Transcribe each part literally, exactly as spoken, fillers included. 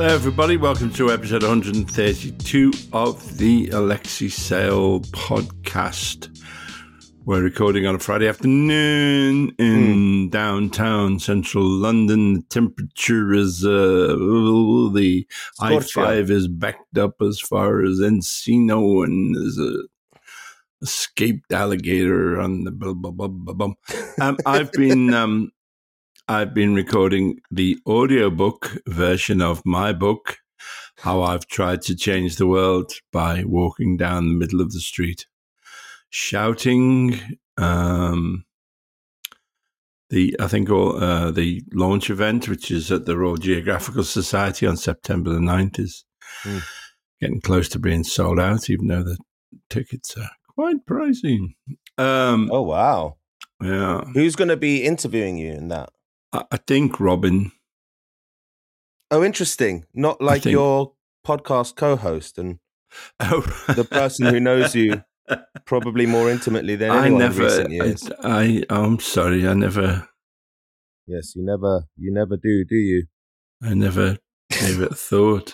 Hello, everybody. Welcome to episode one hundred thirty-two of the Alexi Sale podcast. We're recording on a Friday afternoon in mm. downtown central London. The temperature is, uh, the I five is backed up as far as Encino, and there's a escaped alligator on the blah, blah, blah, blah, blah. Um, I've been... Um, I've been recording the audiobook version of my book, How I've Tried to Change the World by Walking Down the Middle of the Street, shouting. Um, the I think all, uh, the launch event, which is at the Royal Geographical Society on September the ninth, is mm. getting close to being sold out, even though the tickets are quite pricey. Um, oh, wow. Yeah. Who's going to be interviewing you in that? I think Robin. Oh, interesting. Not like think... your podcast co-host and oh. the person who knows you probably more intimately than anyone I never, in recent years. I, I, I'm sorry, I never. Yes, you never, you never do, do you? I never gave it a thought.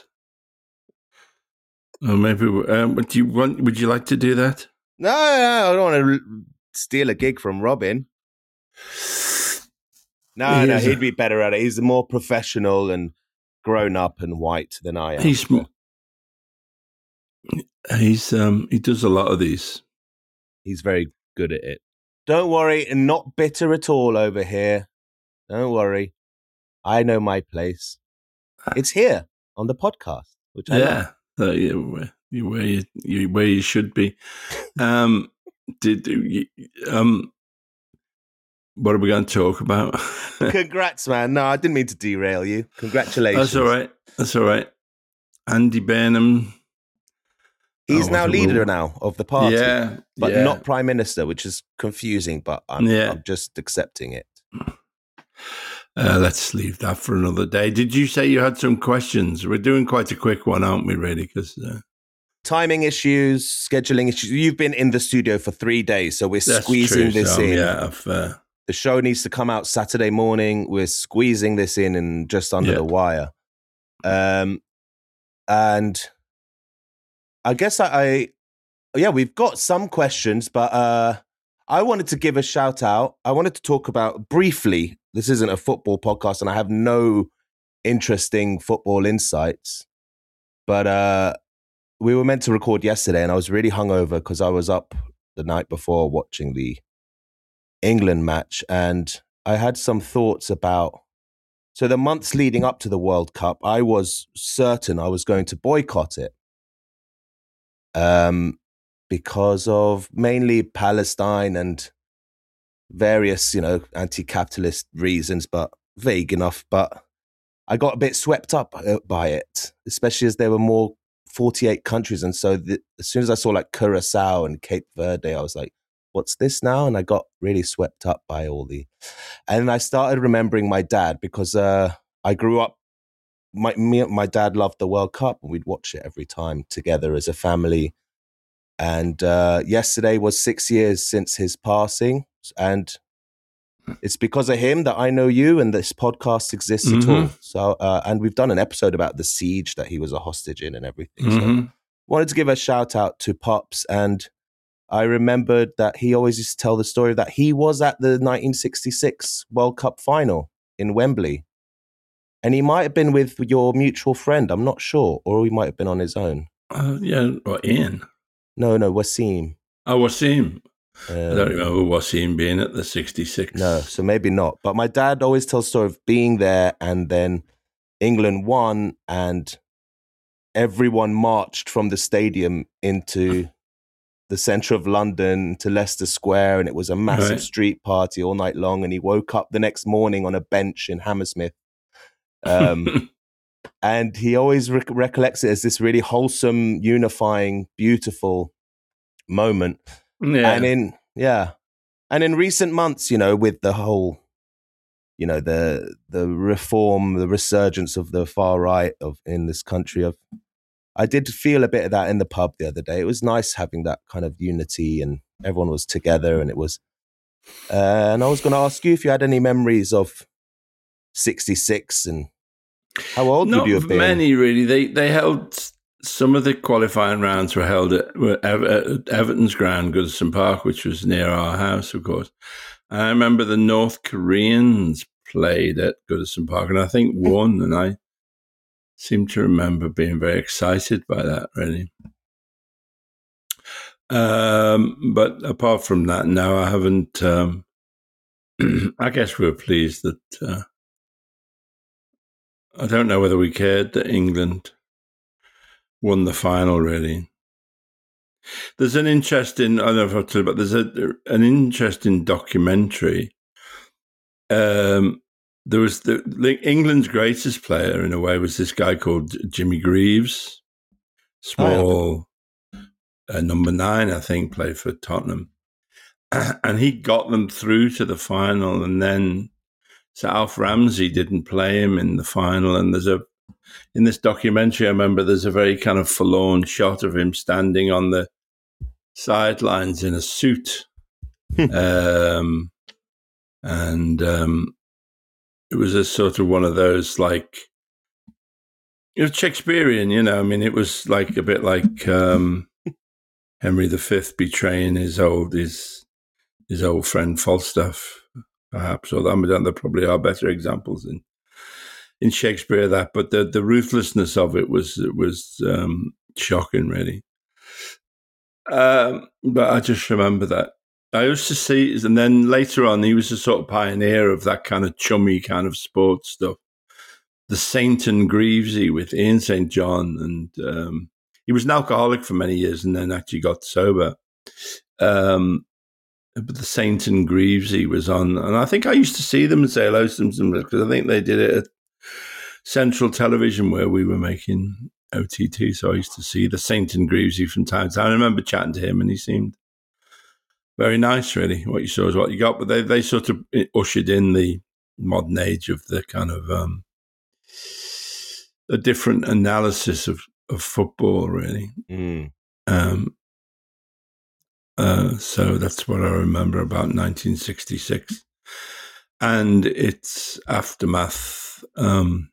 Or maybe. Um, do you want? Would you like to do that? No, no, I don't want to steal a gig from Robin. No, he no, he'd a, be better at it. He's more professional and grown up and white than I am. He's he's um he does a lot of these. He's very good at it. Don't worry, and not bitter at all over here. Don't worry, I know my place. It's here on the podcast, which I yeah, uh, yeah where, where you, you where you should be. Um, did you, um. What are we going to talk about? Congrats, man. No, I didn't mean to derail you. Congratulations. That's all right. That's all right. Andy Burnham. He's oh, now leader rule. now of the party. Yeah. But yeah. not prime minister, which is confusing, but I'm, yeah. I'm just accepting it. Uh, let's leave that for another day. Did you say you had some questions? We're doing quite a quick one, aren't we, really? Because uh... timing issues, scheduling issues. You've been in the studio for three days, so we're That's squeezing true, this so, in. Yeah, I've... Uh... The show needs to come out Saturday morning. We're squeezing this in and just under yeah. the wire. Um, and I guess I, I, yeah, we've got some questions, but uh, I wanted to give a shout out. I wanted to talk about briefly, this isn't a football podcast and I have no interesting football insights, but uh, we were meant to record yesterday and I was really hungover because I was up the night before watching the England match, and I had some thoughts about, so the months leading up to the World Cup, I was certain I was going to boycott it um, because of mainly Palestine and various, you know, anti-capitalist reasons, but vague enough. But I got a bit swept up by it, especially as there were more forty-eight countries. And so the, as soon as I saw like Curacao and Cape Verde, I was like, what's this now? And I got really swept up by all the, and I started remembering my dad because uh, I grew up, my me, my dad loved the World Cup and we'd watch it every time together as a family. And uh, yesterday was six years since his passing. And it's because of him that I know you and this podcast exists mm-hmm. at all. So, uh, and we've done an episode about the siege that he was a hostage in and everything. Mm-hmm. So wanted to give a shout out to Pops, and I remembered that he always used to tell the story that he was at the nineteen sixty-six World Cup final in Wembley. And he might have been with your mutual friend, I'm not sure, or he might have been on his own. Uh, yeah, or Ian. No, no, Wasim. Oh, Wasim. Um, I don't remember Wasim being at the sixty-six. No, so maybe not. But my dad always tells the story of being there and then England won and everyone marched from the stadium into the centre of London to Leicester Square, and it was a massive right. street party all night long. And he woke up the next morning on a bench in Hammersmith. Um, and he always rec- recollects it as this really wholesome, unifying, beautiful moment. Yeah. And in, yeah. And in recent months, you know, with the whole, you know, the, the reform, the resurgence of the far right of in this country, of, I did feel a bit of that in the pub the other day. It was nice having that kind of unity and everyone was together, and it was, uh, and I was going to ask you if you had any memories of sixty-six and How old Not would you have been? many, really. They they held some of the qualifying rounds were held at, were at Everton's ground, Goodison Park, which was near our house, of course. And I remember the North Koreans played at Goodison Park, and I think won. And I seem to remember being very excited by that, really. Um, but apart from that, no, I haven't. Um, I guess we were pleased that. Uh, I don't know whether we cared that England won the final, really. There's an interesting, I don't know if I've told you, but there's a, an interesting documentary. Um, there was the, the England's greatest player, in a way, was this guy called Jimmy Greaves, small oh, yeah. uh, number nine, I think, played for Tottenham. And he got them through to the final, and then so Alf Ramsey didn't play him in the final. And there's a, in this documentary, I remember there's a very kind of forlorn shot of him standing on the sidelines in a suit. um, and um, it was a sort of one of those, like, it was Shakespearean, you know, I mean, it was like a bit like um, Henry the Fifth betraying his old, his, his old friend Falstaff, perhaps. Although I mean, there probably are better examples in in Shakespeare of that, but the the ruthlessness of it was was um, shocking, really. Um, but I just remember that I used to see, and then later on, he was a sort of pioneer of that kind of chummy kind of sports stuff. The Saint and Greavesy with Ian Saint John, and um, he was an alcoholic for many years, and then actually got sober. Um, But the Saint and Greavesy was on, and I think I used to see them and say hello to them because I think they did it at Central Television where we were making O T T. So I used to see the Saint and Greavesy from time to time. I remember chatting to him, and he seemed very nice, really. What you saw is what you got. But they, they sort of ushered in the modern age of the kind of um, a different analysis of, of football, really. Mm. Um, Uh, so that's what I remember about nineteen sixty-six and its aftermath. Um,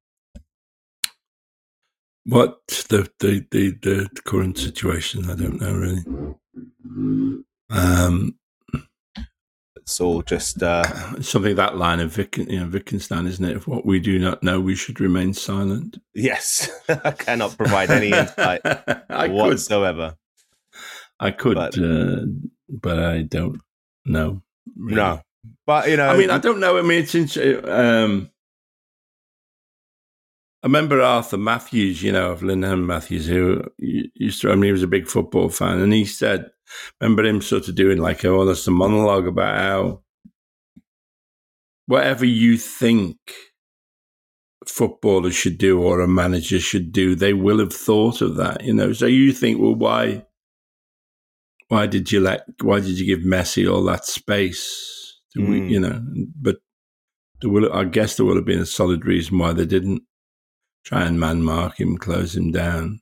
what the, the, the, the current situation, I don't know, really. Um, it's all just uh... something that line of Vic, you know, Wittgenstein, isn't it? If what we do not know, we should remain silent. Yes, I cannot provide any insight I whatsoever. Could. I could, but, uh, but I don't know. Really. No, but you know, I mean, I don't know. I mean, it's um, I remember Arthur Matthews, you know, of Linham Matthews, who used to. I mean, he was a big football fan, and he said, remember him sort of doing like a, almost a monologue about how whatever you think footballers should do or a manager should do, they will have thought of that, you know. So you think, well, why? Why did you let? Why did you give Messi all that space? Mm. We, you know, but there will, I guess there would have been a solid reason why they didn't try and man mark him, close him down.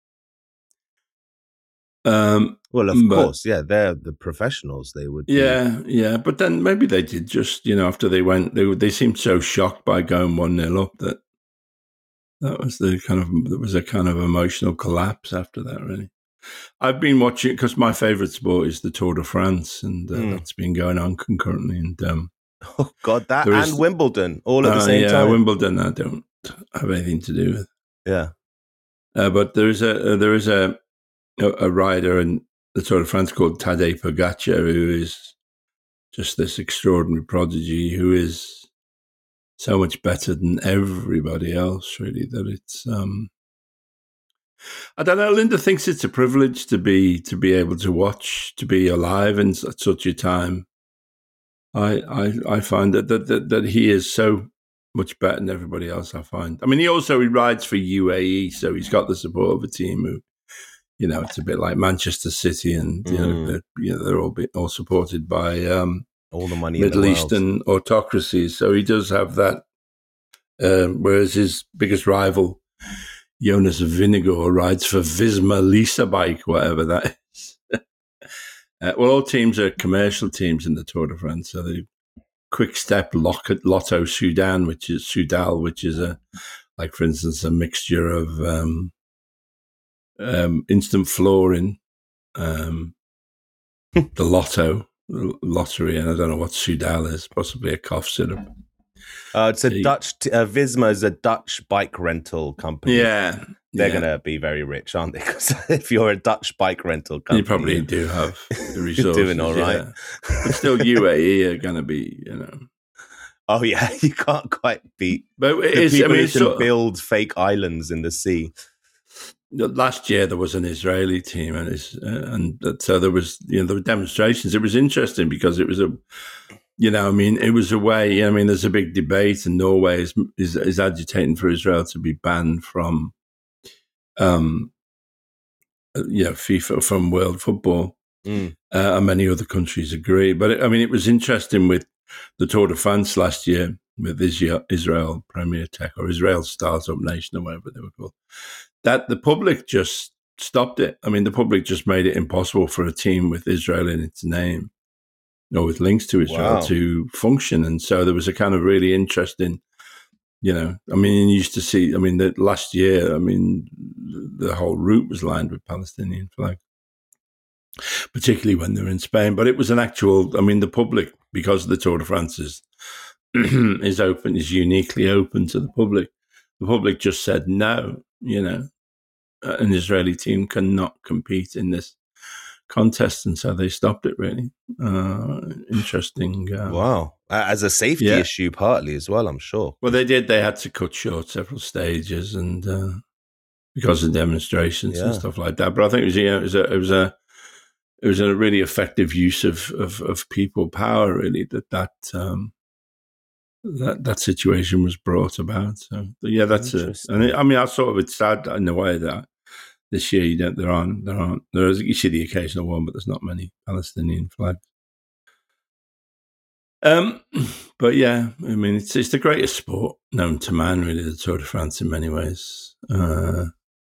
Um, well, of but, course, yeah, they're the professionals. They would, yeah, be. yeah. But then maybe they did just, you know, after they went, they they seemed so shocked by going one nil up that that was the kind of there was a kind of emotional collapse after that, really. I've been watching because my favourite sport is the Tour de France, and uh, mm. that's been going on concurrently. And um, oh god, that and is, Wimbledon all at uh, the same yeah, time. Wimbledon, I don't have anything to do with. Yeah, uh, but there is a uh, there is a, a a rider in the Tour de France called Tadej Pogacar, who is just this extraordinary prodigy, who is so much better than everybody else. Really, that it's. Um, I don't know. Linda thinks it's a privilege to be to be able to watch, to be alive in such a time. I I, I find that, that that that he is so much better than everybody else. I find. I mean, he also he rides for U A E, so he's got the support of a team who, you know, it's a bit like Manchester City, and you mm. know, they're, you know, they're all be, all supported by um, all the money Middle in the Eastern autocracies. So he does have that. Um, whereas his biggest rival, Jonas Vingegaard, rides for Visma Lease Bike, whatever that is. uh, well, all teams are commercial teams in the Tour de France. So the Quick Step Lotto Sudan, which is Soudal, which is a like, for instance, a mixture of um, um, instant flooring, um, the lotto, the lottery, and I don't know what Sudal is, possibly a cough syrup. Uh, it's a So you- Dutch, t- uh, Visma is a Dutch bike rental company. Yeah. They're yeah. going to be very rich, aren't they? Because if you're a Dutch bike rental company, You probably do have the resources. You're doing all right. Yeah. But still, U A E are going to be, you know. Oh, yeah, you can't quite beat But it the is, people I mean, who it's can sort of- build fake islands in the sea. last year there was an Israeli team, and it's, uh, and that- so there was, you know, there were demonstrations. It was interesting because it was a, you know, I mean, it was a way. I mean, there's a big debate, and Norway is is, is agitating for Israel to be banned from, um, uh, you know, FIFA, from world football, Mm. uh, and many other countries agree. But it, I mean, it was interesting with the Tour de France last year with Israel, Israel Premier Tech or Israel Startup Nation or whatever they were called. That the public just stopped it. I mean, the public just made it impossible for a team with Israel in its name, or with links to Israel, Wow. to function. And so there was a kind of really interesting, you know, I mean, you used to see, I mean, the last year, I mean, the whole route was lined with Palestinian flags, particularly when they were in Spain. But it was an actual, I mean, the public, because the Tour de France is, is open, is uniquely open to the public. The public just said no, you know. An Israeli team cannot compete in this contest, and so they stopped it. Really uh, interesting. Um, Wow. Uh, As a safety yeah. issue, partly as well, I'm sure. Well, they did. They had to cut short several stages, and uh, because of demonstrations and Yeah. stuff like that. But I think it was, you know, it was a, it was a, it was a really effective use of of, of people power. Really, that that um, that that situation was brought about. So yeah, that's it. Interesting. And it, I mean, I sort of it's sad in a way that. This year, you don't, there aren't, there aren't, there is, you see the occasional one, but there's not many Palestinian flags. Um, but yeah, I mean, it's it's the greatest sport known to man, really, the Tour de France in many ways. Uh,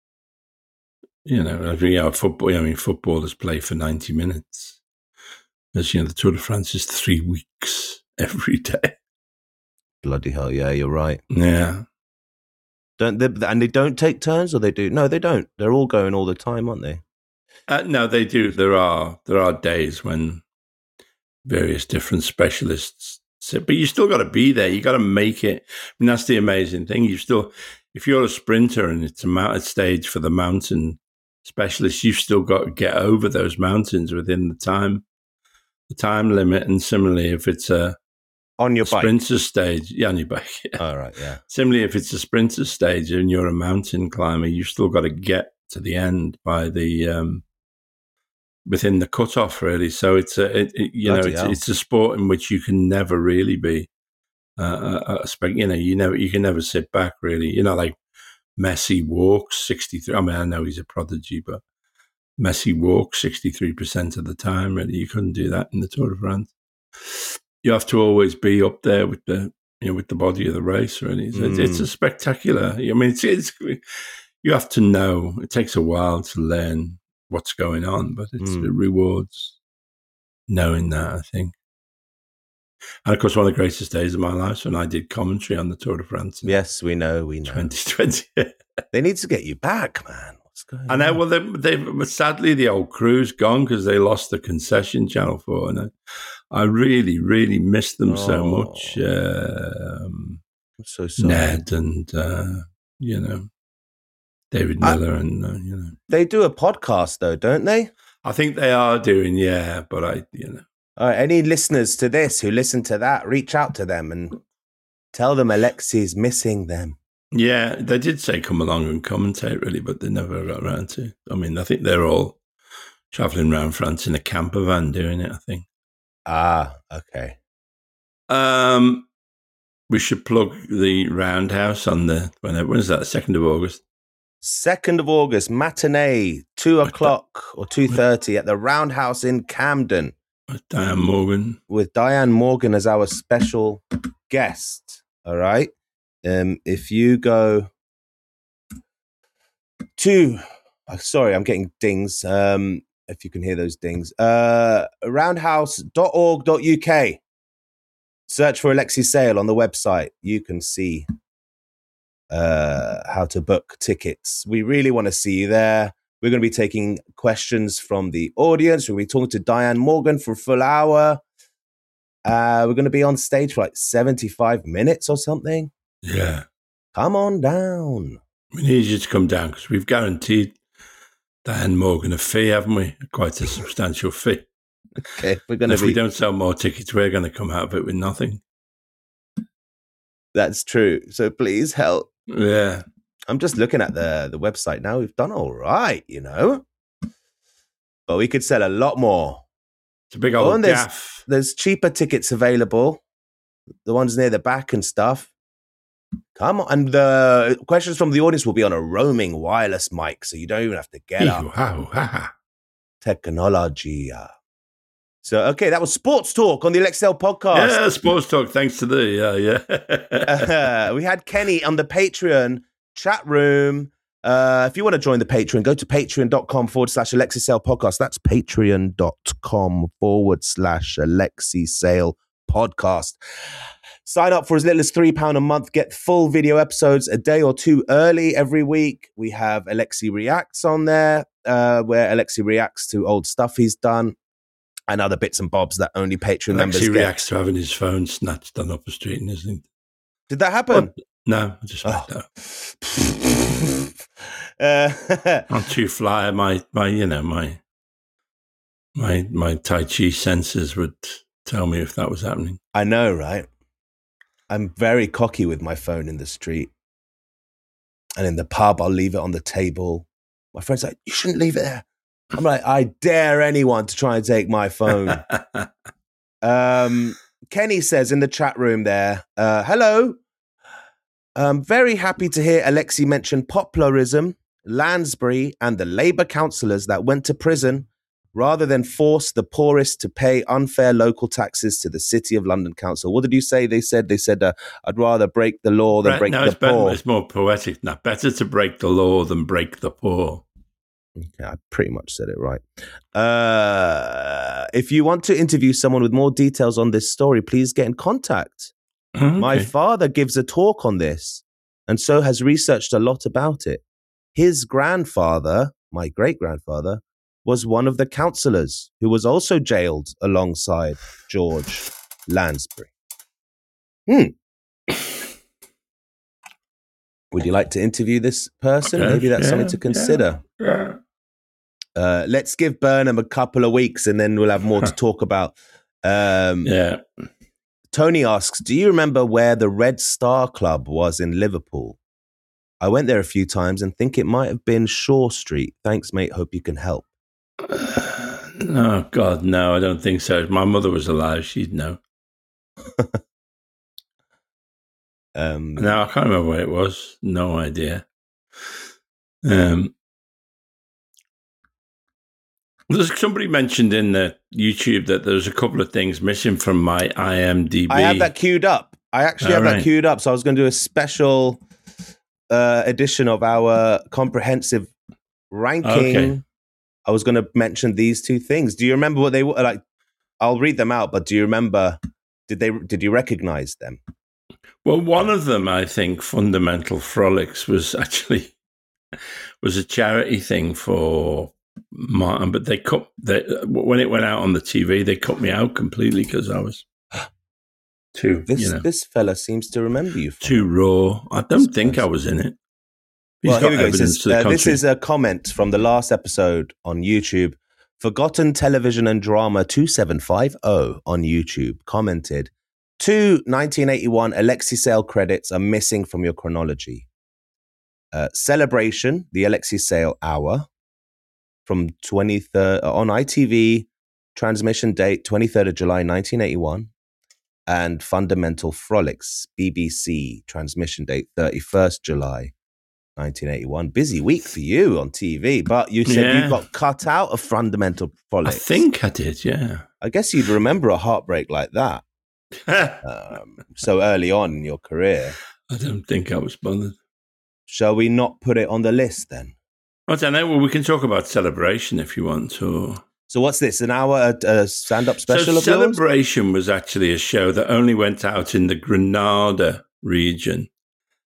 you know, I mean, yeah, football, I mean, footballers play for ninety minutes. As you know, the Tour de France is three weeks every day. Bloody hell, yeah, you're right. Yeah. Don't they, and they don't take turns, or they do? No, they don't. They're all going all the time, aren't they? Uh, no, they do. There are there are days when various different specialists sit, but you still got to be there. You got to make it. I mean, that's the amazing thing. You still, if you're a sprinter and it's a mountain stage for the mountain specialists, you've still got to get over those mountains within the time, the time limit. And similarly, if it's a On your a bike. sprinter stage, yeah, on your bike. Yeah. All right, yeah. Similarly, if it's a sprinter stage and you're a mountain climber, you've still got to get to the end by the um, within the cutoff, really. So it's a it, it, you Bloody know it's, hell. it's a sport in which you can never really be uh, a, a spec. You know, you never you can never sit back, really. You know, like Messi walks sixty-three. I mean, I know he's a prodigy, but Messi walks sixty-three percent of the time. Really, you couldn't do that in the Tour de France. You have to always be up there with the, you know, with the body of the race. Really, so it's, Mm. it's a spectacular. I mean, it's, it's you have to know. It takes a while to learn what's going on, but it's, Mm. it rewards knowing that, I think. And of course, one of the greatest days of my life is when I did commentary on the Tour de France. In Yes, we know, we know. twenty twenty. They need to get you back, man. What's going I on? know. Well, they, they but sadly the old crew's gone because they lost the concession, Channel Four, and I, I really, really missed them so Oh. much. Um, I'm so sorry. Ned and uh, you know David I- Miller, and uh, you know, They do a podcast, though, don't they? I think they are doing, yeah. But I, you know, All right, any listeners to this who listen to that, reach out to them and tell them Alexi's missing them. yeah, they did say come along and commentate, really, but they never got around to. I mean, I think they're all traveling around France in a camper van doing it. I think. Ah, okay. Um, we should plug the Roundhouse on the when, when is that? Second of August. second of August, matinee, two o'clock or two thirty at the Roundhouse in Camden With Diane Morgan. with Diane Morgan as our special guest. All right. Um, if you go to, oh, sorry, I'm getting dings. Um, if you can hear those dings, uh, roundhouse dot org dot U K. Search for Alexi Sale on the website. You can see uh, how to book tickets. We really want to see you there. We're going to be taking questions from the audience. We're going to be talking to Diane Morgan for a full hour. Uh, we're going to be on stage for like seventy-five minutes or something. Yeah. Come on down. We need you to come down because we've guaranteed Diane Morgan a fee, haven't we? Quite a substantial fee. Okay, we're going to if be... we don't sell more tickets, we're going to come out of it with nothing. That's true. So please help. Yeah. I'm just looking at the, the website now. We've done all right, you know. But we could sell a lot more. It's a big old oh, and there's, gaff. There's cheaper tickets available. The ones near the back and stuff. Come on. And the questions from the audience will be on a roaming wireless mic, so you don't even have to get up. Wow. Technology. So, okay, that was Sports Talk on the Alexcel podcast. Yeah, Sports Talk, thanks to the, yeah, yeah. uh, we had Kenny on the Patreon chat room. Uh, if you want to join the Patreon, go to patreon.com forward slash Alexi Sale podcast. That's patreon.com forward slash Alexi Sale podcast. Sign up for as little as three pounds a month. Get full video episodes a day or two early every week. We have Alexi Reacts on there, uh, where Alexi reacts to old stuff he's done and other bits and bobs that only Patreon Alexi members get. He reacts to having his phone snatched on up the street, isn't it? Did that happen? Oh, no, I just went oh. uh, I'm too fly. My, my, you know, my, my, my Tai Chi senses would tell me if that was happening. I know, right? I'm very cocky with my phone in the street. And in the pub, I'll leave it on the table. My friend's like, you shouldn't leave it there. I'm like, I dare anyone to try and take my phone. um, Kenny says in the chat room there, uh, hello. I'm very happy to hear Alexi mention popularism, Lansbury, and the Labour councillors that went to prison rather than force the poorest to pay unfair local taxes to the City of London Council. What did you say? They said, they said, uh, I'd rather break the law than break no, the it's better, poor. It's more poetic now. Better to break the law than break the poor. Okay, I pretty much said it right. Uh, if you want to interview someone with more details on this story, please get in contact. Oh, okay. My father gives a talk on this and so has researched a lot about it. His grandfather, my great-grandfather, was one of the councillors who was also jailed alongside George Lansbury. Hmm. Would you like to interview this person? Okay, Maybe that's yeah, something to consider. Yeah, yeah. Uh, let's give Burnham a couple of weeks and then we'll have more to talk about. Um, yeah. Tony asks, do you remember where the Red Star Club was in Liverpool? I went there a few times and think it might have been Shaw Street. Thanks, mate. Hope you can help. Oh, God, no, I don't think so. If my mother was alive, she'd know. um, no, I can't remember where it was. No idea. Um, there's somebody mentioned in the YouTube that there's a couple of things missing from my I M D B. I have that queued up. I actually All have right. that queued up. So I was going to do a special uh, edition of our comprehensive ranking. Okay. I was going to mention these two things. Do you remember what they were like? I'll read them out, but do you remember? Did they? Did you recognize them? Well, one of them, I think, Fundamental Frolics, was actually was a charity thing for Martin, but they cut they, when it went out on the T V, they cut me out completely because I was too. This you know, this fella seems to remember you. Too raw. I don't think I was in it. He's Well, got here we go. It evidence says, to the uh, this contrary. is a comment from the last episode on YouTube. Forgotten Television and Drama two seven five zero on YouTube commented, two nineteen eighty-one Alexi Sale credits are missing from your chronology. Uh, Celebration, the Alexi Sale Hour from twenty-third uh, on I T V, transmission date twenty-third of July nineteen eighty-one, and Fundamental Frolics, B B C, transmission date thirty-first of July nineteen eighty-one. Busy week for you on T V, but you said Yeah. you got cut out of Fundamental Frolics. I think I did, yeah. I guess you'd remember a heartbreak like that um, so early on in your career. I don't think I was bothered. Shall we not put it on the list then? I don't know. Well, we can talk about Celebration if you want to. So what's this? An hour a, a stand-up special So of yours? Celebration was actually a show that only went out in the Granada region.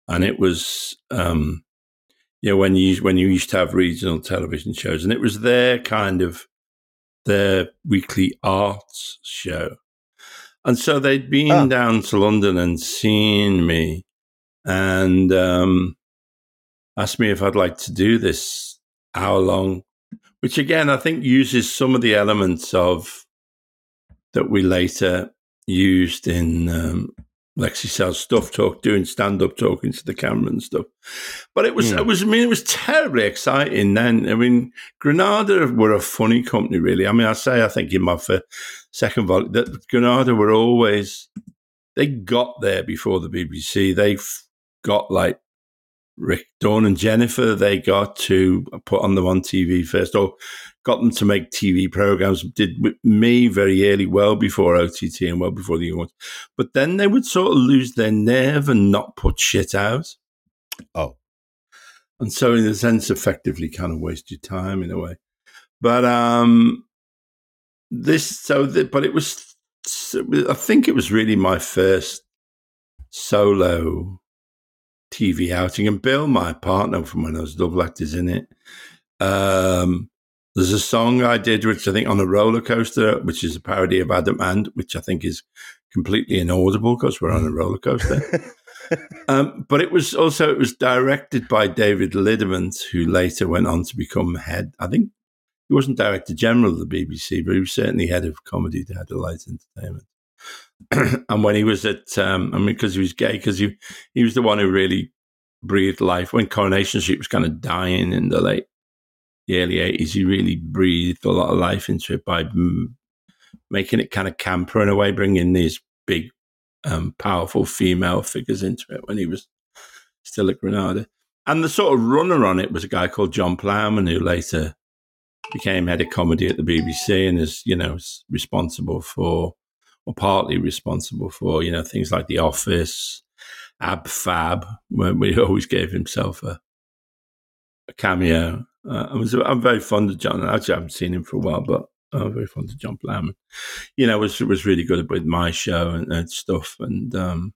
and it was, um, you know, when you when you used to have regional television shows, and it was their kind of their weekly arts show, and so they'd been Oh. down to London and seen me, and um, asked me if I'd like to do this hour long, which again I think uses some of the elements of that we later used in um, Lexi Cell's Stuff Talk, doing stand-up, talking to the camera and stuff. But it was, mm. it was, I mean, it was terribly exciting then. I mean, Granada were a funny company, really. I mean, I say, I think in my first, second volume, that Granada were always, they got there before the B B C. They got like Rick, Dawn and Jennifer, they got to put on them on T V first, or got them to make T V programs, did with me very early, well before O T T and well before the young ones. But then they would sort of lose their nerve and not put shit out. Oh. And so in a sense, effectively kind of waste your time in a way. But um, this, so, the, but it was, I think it was really my first solo T V outing, and Bill, my partner from when I was Double Actors in it, um, there's a song I did, which I think on a roller coaster, which is a parody of Adam Ant, which I think is completely inaudible because we're on a roller coaster. um, but it was also, it was directed by David Liddermans, who later went on to become head, I think he wasn't Director General of the B B C, but he was certainly head of comedy, head of light entertainment. And when he was at, um, I mean, because he was gay, because he, he was the one who really breathed life. When Coronation Street was kind of dying in the late, the early eighties, he really breathed a lot of life into it by m- making it kind of camper in a way, bringing these big, um, powerful female figures into it when he was still at Granada. And the sort of runner on it was a guy called John Plowman, who later became head of comedy at the B B C and is, you know, responsible for, or partly responsible for, you know, things like The Office, Ab Fab, where he always gave himself a, a cameo. Uh, I was, I'm very fond of John. Actually, I haven't seen him for a while, but I'm very fond of John Plowman. You know, was was really good with my show and, and stuff. And um,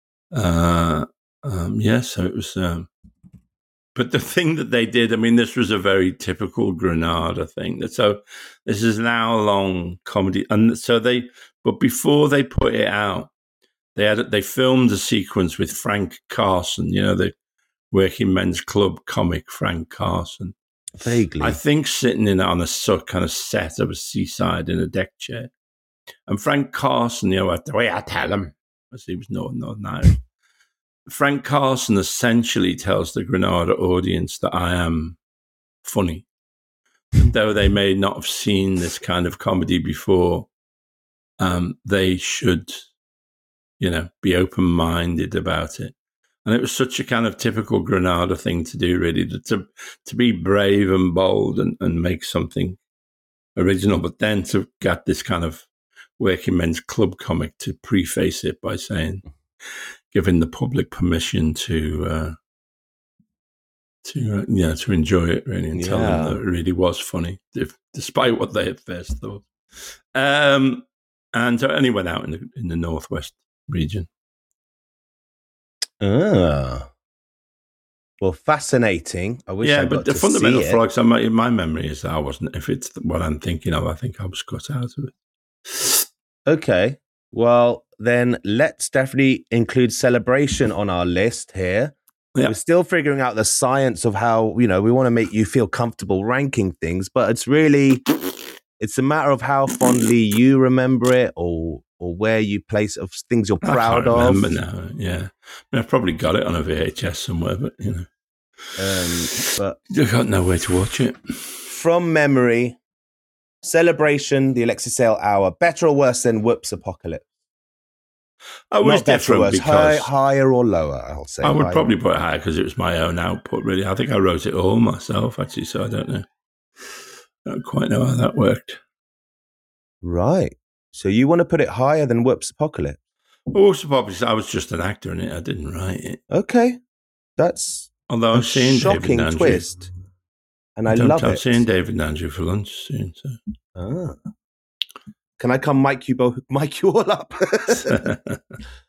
uh, um, yeah, so it was. Um, but the thing that they did, I mean, this was a very typical Granada thing. So this is an hour-long comedy, and so they. But before they put it out, they had they filmed a sequence with Frank Carson, you know, the working men's club comic Frank Carson. Vaguely. I think sitting in on a sort kind of set of a seaside in a deck chair. And Frank Carson, you know, the way I tell him, as he was not not now. Frank Carson essentially tells the Granada audience that I am funny. Though they may not have seen this kind of comedy before, um, they should, you know, be open-minded about it. And it was such a kind of typical Granada thing to do, really, to to be brave and bold and, and make something original, but then to get this kind of working men's club comic to preface it by saying, giving the public permission to, uh, to uh, yeah, to enjoy it, really, and yeah. tell them that it really was funny, if, despite what they at first thought. Um, and it only went out in the, in the Northwest region. Ah, well, fascinating. I wish. Yeah, I but got the to fundamental see it. flaws, my, my memory is that I wasn't. If it's what I'm thinking of, I think I was cut out of it. Okay, well then let's definitely include Celebration on our list here. Yeah. We're still figuring out the science of how, you know, we want to make you feel comfortable ranking things, but it's really, it's a matter of how fondly you remember it, or or where you place of things you're proud I can't of. remember now. Yeah, I mean, I've probably got it on a V H S somewhere, but you know, um, but I got no way to watch it from memory. Celebration, the Alexi Sale Hour, better or worse than Whoops Apocalypse? I was different because High, higher or lower. I'll say I would higher. probably put it higher because it was my own output. Really, I think I wrote it all myself actually, so I don't know. I don't quite know how that worked. Right. So you want to put it higher than Whoops Apocalypse? Whoops Apocalypse, I was just an actor in it. I didn't write it. Okay. That's Although I'm seeing shocking David twist. And I, I love I'm it. I'm seeing David and Andrew for lunch soon. So. Ah. Can I come mic you both, mic you all up?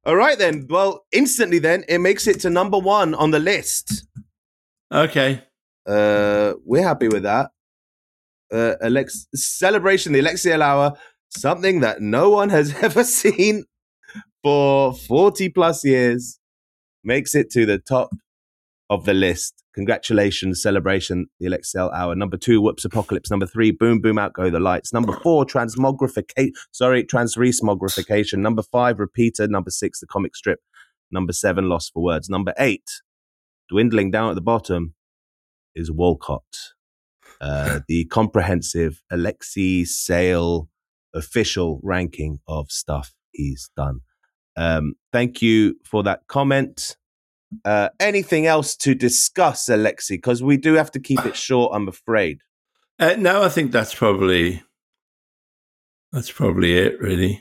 All right, then. Well, instantly then, it makes it to number one on the list. Okay. Uh, we're happy with that. Uh, Alex- celebration, the Alexei Hour, something that no one has ever seen for forty plus years, makes it to the top of the list. Congratulations, celebration, the Alexei Hour. Number two, Whoops Apocalypse. Number three, Boom Boom Out Go the Lights. Number four, Transmogrification. Sorry, Transresmogrification. Number five, Repeater. Number six, the comic strip. Number seven, Lost for Words. Number eight, dwindling down at the bottom, is Walcott. Uh, the comprehensive Alexei Sale official ranking of stuff he's done. Um, thank you for that comment. Uh, anything else to discuss, Alexei? Because we do have to keep it short, I'm afraid. Uh, no, I think that's probably that's probably it, really.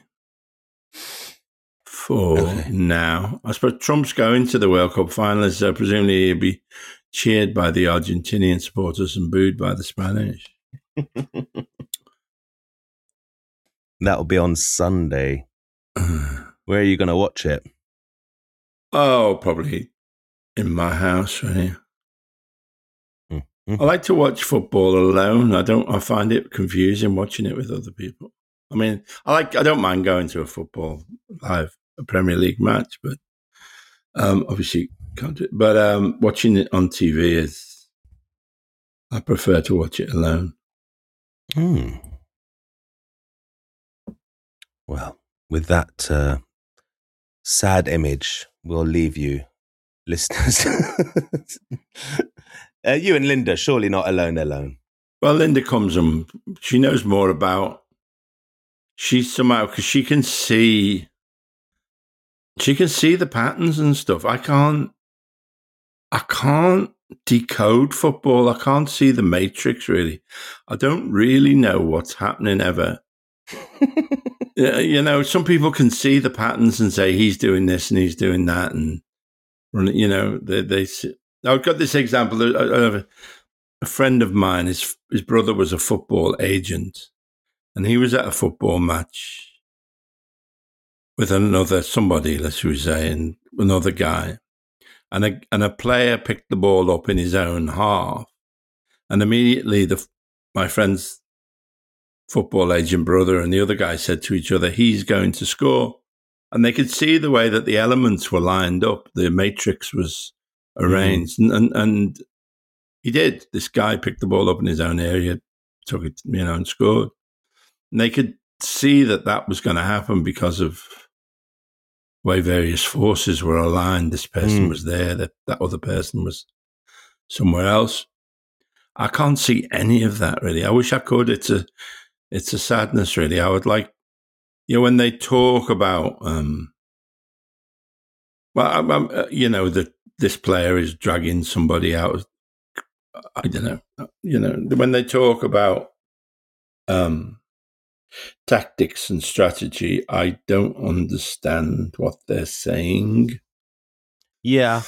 For okay. now, I suppose Trump's going to the World Cup finals, so presumably he'll be cheered by the Argentinian supporters and booed by the Spanish. That'll be on Sunday. Where are you going to watch it? Oh, probably in my house, really. Mm-hmm. I like to watch football alone. I don't. I find it confusing watching it with other people. I mean, I like. I don't mind going to a football live, a Premier League match, but um, obviously can't do it. But um, watching it on T V is. I prefer to watch it alone. Hmm. Well, with that uh, sad image, we'll leave you, listeners. uh, you and Linda, surely not alone, alone. Well, Linda comes and she knows more about. She somehow, because she can see, she can see the patterns and stuff. I can't, I can't decode football. I can't see the matrix, really. I don't really know what's happening ever. You know, some people can see the patterns and say he's doing this and he's doing that, and you know, they. they I've got this example of a friend of mine. His his brother was a football agent, and he was at a football match with another somebody, let's say, and another guy, and a and a player picked the ball up in his own half, and immediately the my friend's football agent brother and the other guy said to each other, he's going to score. And they could see the way that the elements were lined up. The matrix was arranged. Mm-hmm. And, and and he did. This guy picked the ball up in his own area, took it, you know, and scored. And they could see that that was going to happen because of the way various forces were aligned. This person mm. was there, that, that other person was somewhere else. I can't see any of that, really. I wish I could. It's a It's a sadness, really. I would like, you know, when they talk about, um, well, I'm, I'm, uh, you know, that this player is dragging somebody out. I don't know. You know, when they talk about um, tactics and strategy, I don't understand what they're saying. Yeah.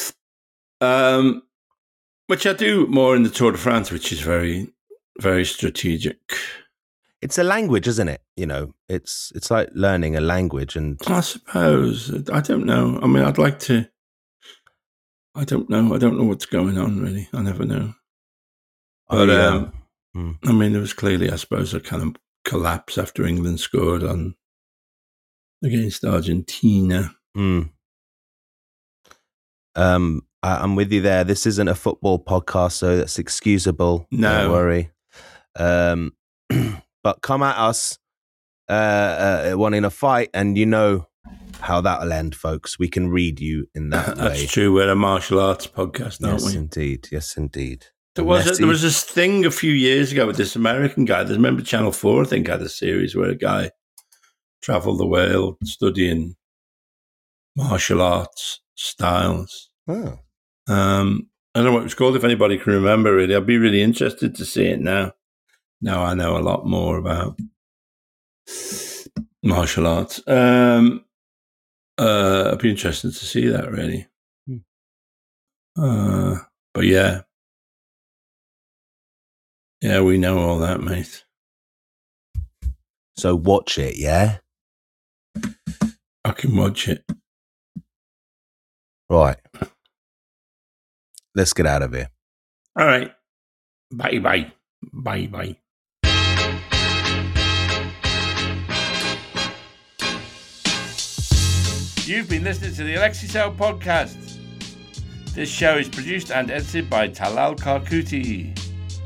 Um, which I do more in the Tour de France, which is very, very strategic. It's a language, isn't it? You know, it's it's like learning a language, and I suppose I don't know. I mean, I'd like to. I don't know. I don't know what's going on. Really, I never know. But oh, yeah. um, hmm. I mean, there was clearly, I suppose, a kind of collapse after England scored on against Argentina. Mm. Um, I, I'm with you there. This isn't a football podcast, so that's excusable. No, don't worry. Um. But come at us uh, uh, wanting a fight, and you know how that'll end, folks. We can read you in that That's way. true. We're a martial arts podcast, aren't yes, we? Yes, indeed. Yes, indeed. There was, a, there was this thing a few years ago with this American guy. I remember Channel four, I think, had a series where a guy travelled the world studying martial arts styles. Oh. Um, I don't know what it was called, if anybody can remember, really. I'd be really interested to see it now. Now I know a lot more about martial arts. Um, uh, I'd be interested to see that, really. Hmm. Uh, but yeah. Yeah, we know all that, mate. So watch it, yeah? I can watch it. Right. Let's get out of here. All right. Bye bye. Bye bye. You've been listening to the Alexi Sale podcast. This show is produced and edited by Talal Karkuti.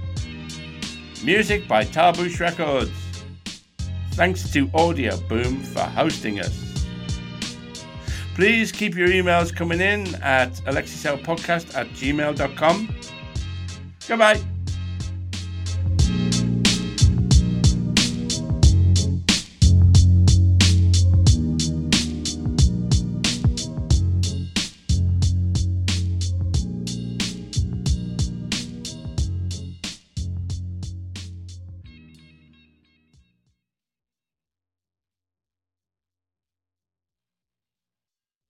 Music by Tarbush Records. Thanks to Audio Boom for hosting us. Please keep your emails coming in at alexisalepodcast at gmail dot com. Goodbye.